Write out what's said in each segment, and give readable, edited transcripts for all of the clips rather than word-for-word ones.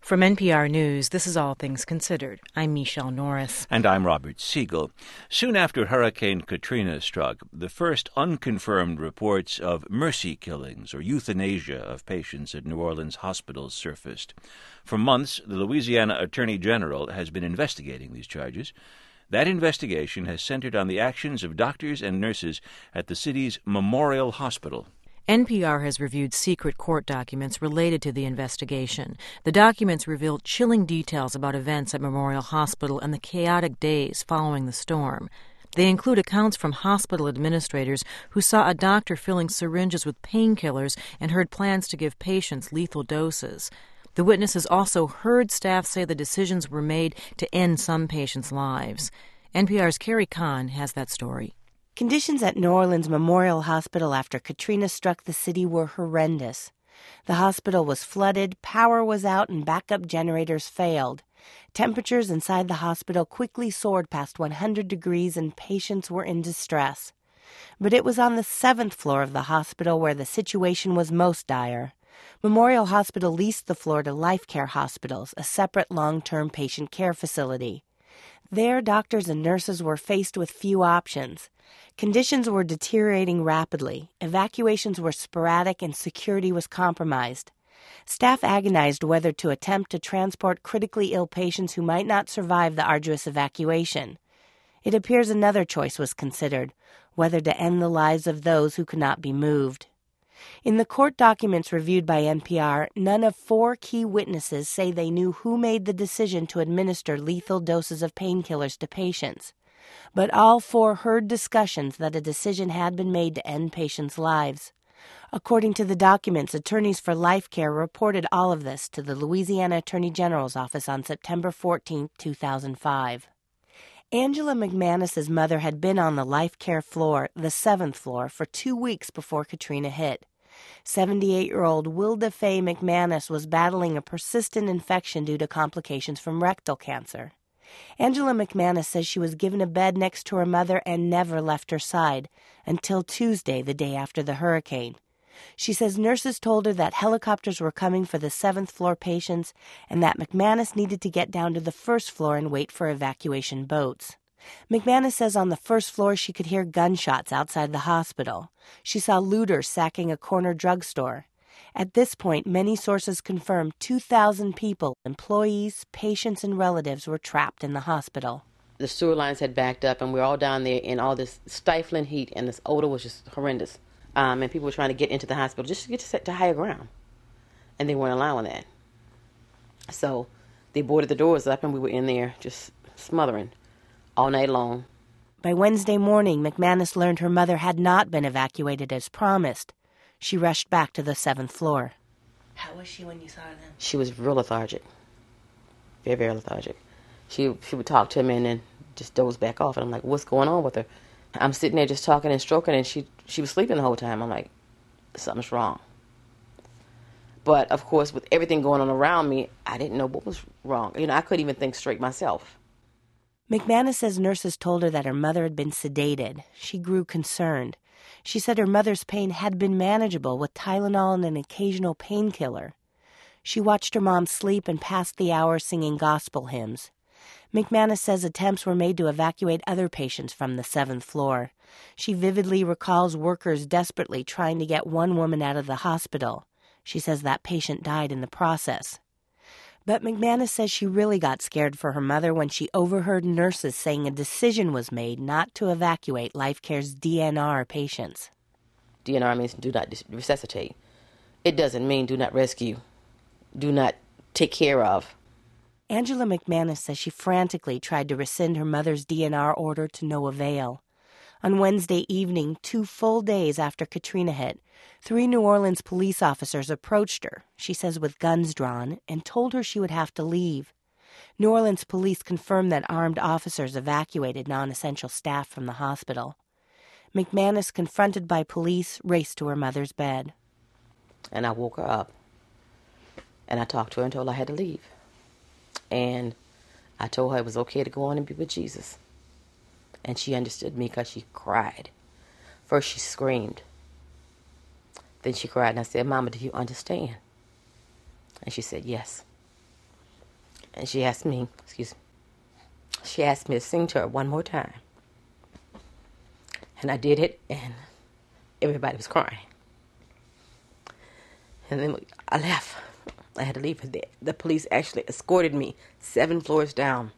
From NPR News, this is All Things Considered. I'm Michelle Norris. And I'm Robert Siegel. Soon after Hurricane Katrina struck, the first unconfirmed reports of mercy killings or euthanasia of patients at New Orleans hospitals surfaced. For months, the Louisiana Attorney General has been investigating these charges. That investigation has centered on the actions of doctors and nurses at the city's Memorial Hospital. NPR has reviewed secret court documents related to the investigation. The documents reveal chilling details about events at Memorial Hospital and the chaotic days following the storm. They include accounts from hospital administrators who saw a doctor filling syringes with painkillers and heard plans to give patients lethal doses. The witnesses also heard staff say the decisions were made to end some patients' lives. NPR's Carrie Kahn has that story. Conditions at New Orleans Memorial Hospital after Katrina struck the city were horrendous. The hospital was flooded, power was out, and backup generators failed. Temperatures inside the hospital quickly soared past 100 degrees and patients were in distress. But it was on the 7th floor of the hospital where the situation was most dire. Memorial Hospital leased the floor to Life Care Hospitals, a separate long-term patient care facility. There, doctors and nurses were faced with few options. Conditions were deteriorating rapidly, evacuations were sporadic, and security was compromised. Staff agonized whether to attempt to transport critically ill patients who might not survive the arduous evacuation. It appears another choice was considered, whether to end the lives of those who could not be moved. In the court documents reviewed by NPR, none of 4 key witnesses say they knew who made the decision to administer lethal doses of painkillers to patients. But all 4 heard discussions that a decision had been made to end patients' lives. According to the documents, attorneys for Life Care reported all of this to the Louisiana Attorney General's office on September 14, 2005. Angela McManus's mother had been on the Life Care floor, the 7th floor, for 2 weeks before Katrina hit. 78-year-old Wilda Faye McManus was battling a persistent infection due to complications from rectal cancer. Angela McManus says she was given a bed next to her mother and never left her side until Tuesday, the day after the hurricane. She says nurses told her that helicopters were coming for the 7th floor patients and that McManus needed to get down to the 1st floor and wait for evacuation boats. McManus says on the 1st floor she could hear gunshots outside the hospital. She saw looters sacking a corner drugstore. At this point, many sources confirm 2,000 people, employees, patients, and relatives were trapped in the hospital. The sewer lines had backed up, and we were all down there in all this stifling heat, and this odor was just horrendous. And people were trying to get into the hospital just to get to higher ground, and they weren't allowing that. So they boarded the doors up, and we were in there just smothering all night long. By Wednesday morning, McManus learned her mother had not been evacuated as promised. She rushed back to the 7th floor. How was she when you saw her then? She was real lethargic. Very, very lethargic. She would talk to me and then just doze back off. And I'm like, what's going on with her? I'm sitting there just talking and stroking, and she was sleeping the whole time. I'm like, something's wrong. But, of course, with everything going on around me, I didn't know what was wrong. I couldn't even think straight myself. McManus says nurses told her that her mother had been sedated. She grew concerned. She said her mother's pain had been manageable with Tylenol and an occasional painkiller. She watched her mom sleep and passed the hour singing gospel hymns. McManus says attempts were made to evacuate other patients from the 7th floor. She vividly recalls workers desperately trying to get one woman out of the hospital. She says that patient died in the process. But McManus says she really got scared for her mother when she overheard nurses saying a decision was made not to evacuate Life Care's DNR patients. DNR means do not resuscitate. It doesn't mean do not rescue, do not take care of. Angela McManus says she frantically tried to rescind her mother's DNR order to no avail. On Wednesday evening, 2 full days after Katrina hit, 3 New Orleans police officers approached her, she says with guns drawn, and told her she would have to leave. New Orleans police confirmed that armed officers evacuated non-essential staff from the hospital. McManus, confronted by police, raced to her mother's bed. And I woke her up, and I talked to her and told her I had to leave. And I told her it was okay to go on and be with Jesus. And she understood me because she cried. First she screamed. Then she cried, and I said, Mama, do you understand? And she said, yes. And she asked me to sing to her one more time. And I did it, and everybody was crying. And then I left. I had to leave for that. The police actually escorted me 7 floors down.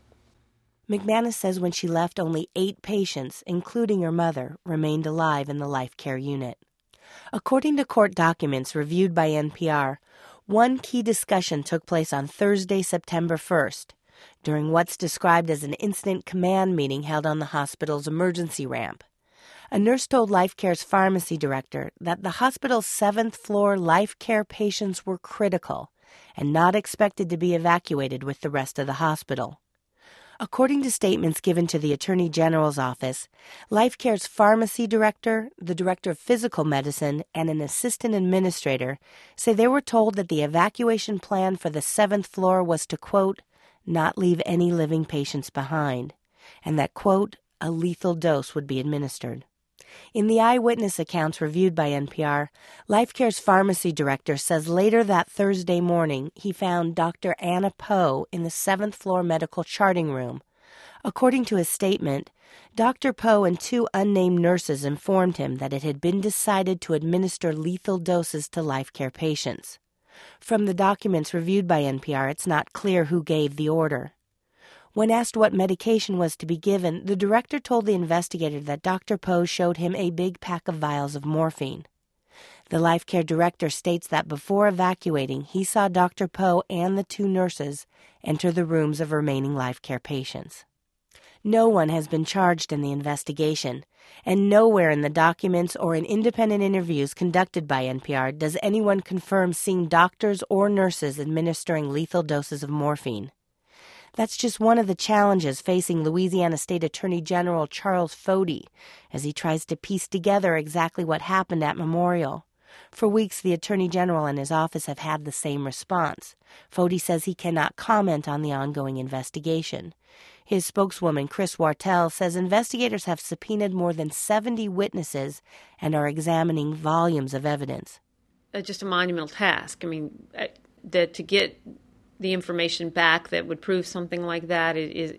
McManus says when she left, only 8 patients, including her mother, remained alive in the life care unit. According to court documents reviewed by NPR, one key discussion took place on Thursday, September 1st, during what's described as an incident command meeting held on the hospital's emergency ramp. A nurse told Life Care's pharmacy director that the hospital's 7th floor Life Care patients were critical and not expected to be evacuated with the rest of the hospital. According to statements given to the Attorney General's office, Life Care's pharmacy director, the director of physical medicine, and an assistant administrator say they were told that the evacuation plan for the 7th floor was to, quote, not leave any living patients behind, and that, quote, a lethal dose would be administered. In the eyewitness accounts reviewed by NPR, Life Care's pharmacy director says later that Thursday morning he found Dr. Anna Poe in the 7th floor medical charting room. According to his statement, Dr. Poe and 2 unnamed nurses informed him that it had been decided to administer lethal doses to Life Care patients. From the documents reviewed by NPR, it's not clear who gave the order. When asked what medication was to be given, the director told the investigator that Dr. Poe showed him a big pack of vials of morphine. The Life Care director states that before evacuating, he saw Dr. Poe and the 2 nurses enter the rooms of remaining Life Care patients. No one has been charged in the investigation, and nowhere in the documents or in independent interviews conducted by NPR does anyone confirm seeing doctors or nurses administering lethal doses of morphine. That's just one of the challenges facing Louisiana State Attorney General Charles Foti as he tries to piece together exactly what happened at Memorial. For weeks, the Attorney General and his office have had the same response. Foti says he cannot comment on the ongoing investigation. His spokeswoman, Chris Wartell, says investigators have subpoenaed more than 70 witnesses and are examining volumes of evidence. Just a monumental task. I mean, that to get the information back that would prove something like that,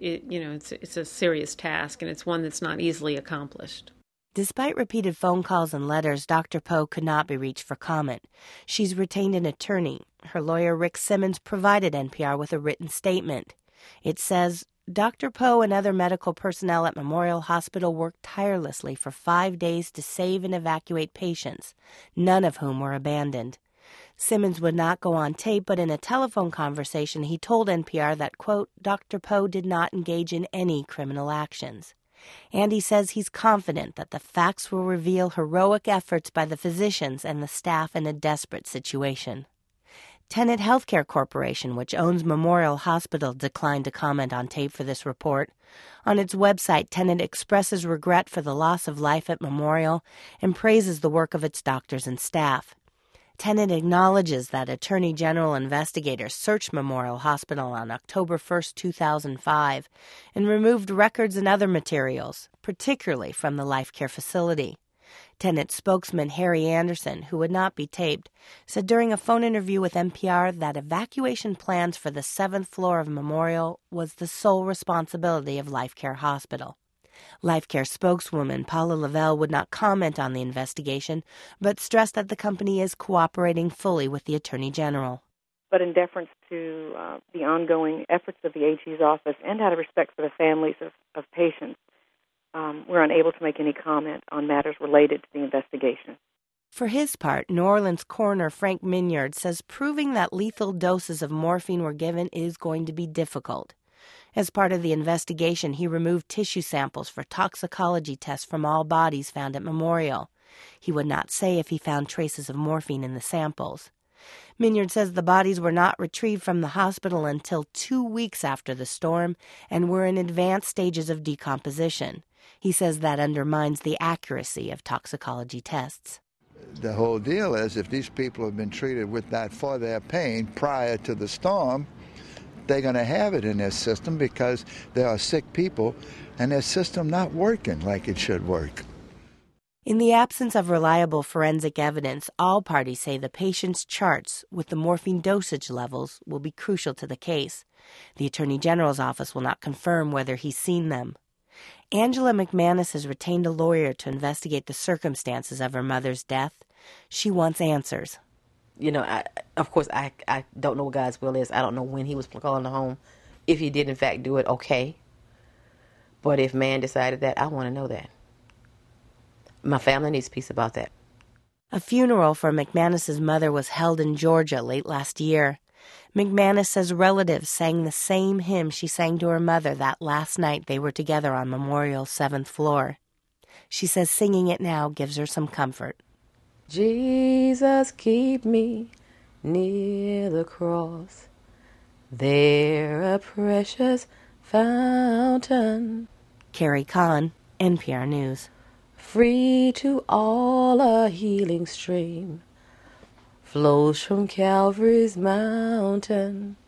it's a serious task, and it's one that's not easily accomplished. Despite repeated phone calls and letters, Dr. Poe could not be reached for comment. She's retained an attorney. Her lawyer, Rick Simmons, provided NPR with a written statement. It says, Dr. Poe and other medical personnel at Memorial Hospital worked tirelessly for 5 days to save and evacuate patients, none of whom were abandoned. Simmons would not go on tape, but in a telephone conversation, he told NPR that, quote, Dr. Poe did not engage in any criminal actions. And he says he's confident that the facts will reveal heroic efforts by the physicians and the staff in a desperate situation. Tenet Healthcare Corporation, which owns Memorial Hospital, declined to comment on tape for this report. On its website, Tenet expresses regret for the loss of life at Memorial and praises the work of its doctors and staff. Tenet acknowledges that Attorney General investigators searched Memorial Hospital on October 1, 2005, and removed records and other materials, particularly from the Life Care facility. Tenet spokesman Harry Anderson, who would not be taped, said during a phone interview with NPR that evacuation plans for the 7th floor of Memorial was the sole responsibility of Life Care Hospital. Life Care spokeswoman Paula Lavelle would not comment on the investigation, but stressed that the company is cooperating fully with the Attorney General. But in deference to the ongoing efforts of the AG's office and out of respect for the families of patients, we're unable to make any comment on matters related to the investigation. For his part, New Orleans coroner Frank Minyard says proving that lethal doses of morphine were given is going to be difficult. As part of the investigation, he removed tissue samples for toxicology tests from all bodies found at Memorial. He would not say if he found traces of morphine in the samples. Minyard says the bodies were not retrieved from the hospital until 2 weeks after the storm and were in advanced stages of decomposition. He says that undermines the accuracy of toxicology tests. The whole deal is if these people have been treated with that for their pain prior to the storm, they're going to have it in their system because there are sick people and their system not working like it should work. In the absence of reliable forensic evidence, all parties say the patient's charts with the morphine dosage levels will be crucial to the case. The Attorney General's office will not confirm whether he's seen them. Angela McManus has retained a lawyer to investigate the circumstances of her mother's death. She wants answers. You know, of course, I don't know what God's will is. I don't know when he was calling the home. If he did, in fact, do it, okay. But if man decided that, I want to know that. My family needs peace about that. A funeral for McManus's mother was held in Georgia late last year. McManus says relatives sang the same hymn she sang to her mother that last night they were together on Memorial's 7th floor. She says singing it now gives her some comfort. Jesus, keep me near the cross, there a precious fountain. Carrie Kahn, NPR News. Free to all a healing stream flows from Calvary's mountain.